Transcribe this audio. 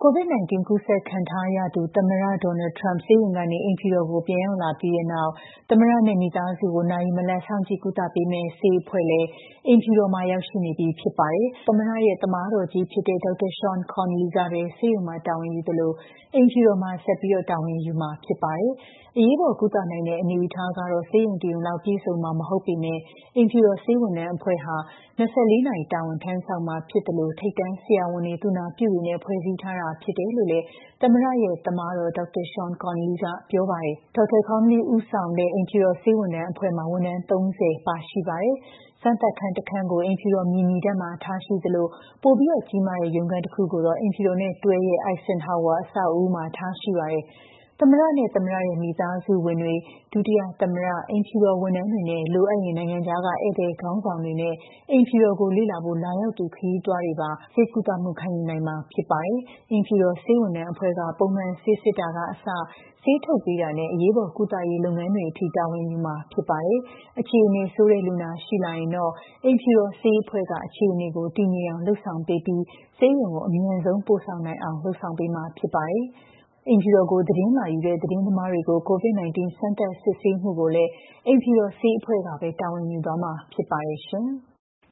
COVID-19 ကူးစက်ခံထားရသူသမ္မတ Donald Trump ဆေးရုံကနေအိမ်ဖြူတော်ကိုပြန်ရောက်လာပြီးတဲ့နောက်သမ္မတနဲ့မိသားစုကိုနာရီမလတ်စောင့်ကြည့်ကုသပေးမယ့်ဆေးအဖွဲ့လည်းအိမ်ဖြူတော်မှာရောက်ရှိနေပြီဖြစ်ပါတယ်။သမ္မတရဲ့သမားတော်ကြီးဖြစ်တဲ့ Dr. Sean Conley ကပဲဆေးရုံမှာတာဝန်ယူသလိုအိမ်ဖြူတော်မှာဆက်ပြီးတာဝန်ယူမှာဖြစ်ပါတယ်။အရေးပေါ်ကုသနိုင်တဲ့အနေအထားကတော့ဆေးရုံတစ်ရုံလောက်ပြည့်စုံမှာမဟုတ်ပေမဲ့အိမ်ဖြူတော်ဆေးဝန်ထမ်းအဖွဲ့ဟာ24နာရီတာဝန်ထမ်းဆောင်မှာဖြစ်သလိုထိပ်တန်းဆရာဝန်တွေသူနာပြုတွေနဲ့ဖွဲ့စည်းထားတာဖြစ်တယ်လို့လည်းသမ္မတရဲ့သမားတော် Dr. Sean Conley ကပြောပါတယ်။ Dr. Conley ဦးဆောင်တဲ့အိမ်ဖြူတော်ဆေးဝန်ထမ်းအဖွဲ့မှာဝန်ထမ်း30ပါရှိပါတယ်။စမ်းသပ်ခန်းတစ်ခန်းကိုအိမ်ဖြူတော်မြင်နီတပ်မှာထားရှိသလိုပိုပြီးကြီးမားတဲ့ရုံးခန်းတစ်ခုကိုတော့အိမ်ဖြူတော်နဲ့တွဲရဲ့ Eisenhower အဆောက်အဦမှာထားရှိပါတယ်။သမ္မတနဲ့သမ္မတရဲ့မိသားစုဝင်တွေဒုတိယသမ္မတအိမ်ဖြူတော်ဝန်ထမ်းတွေနဲ့လိုအပ်ရင်နိုင်ငံခြားကဧည့်သည်ခေါင်းဆောင်တွေနဲ့အိမ်ဖြူတော်ကိုလေ့လာဖို့လာရောက်သူခရီးသွားတွေပါဆေးကုသမှုခံယူနိုင်မှာဖြစ်ပါတယ်။အိမ်ဖြူတော်ဆေးဝန်ထမ်းအဖွဲ့ကပုံမှန်ဆေးစစ်တာကအစဆေးထုတ်ပေးတာနဲ့အရေးပေါ်ကုသရေးလုပ်ငန်းတွေအထိတာဝန်ယူမှာဖြစ်ပါတယ်။အခြေအနေဆိုးတဲ့လူနာရှိလာရင်တော့အိမ်ဖြူတော်ဆေးအဖွဲ့ကအခြေအနေကိုတည်ငြိမ်အောင်လုပ်ဆောင်ပေးပြီးဆေးရုံကိုအမြန်ဆုံးပို့ဆောင်နိုင်အောင်လုပ်ဆောင်ပေးမှာဖြစ်ပါတယ်။အိမ်ဖြူတော်ကိုသတင်းလာယူတဲ့သတင်းသမားတွေကို COVID-19 စမ်းသပ်စစ်ဆေးမှုကိုလည်းအိမ်ဖြူတော်ဆေးအဖွဲ့ကပဲတာဝန်ယူသွားမှာဖြစ်ပါတယ်ရှင်။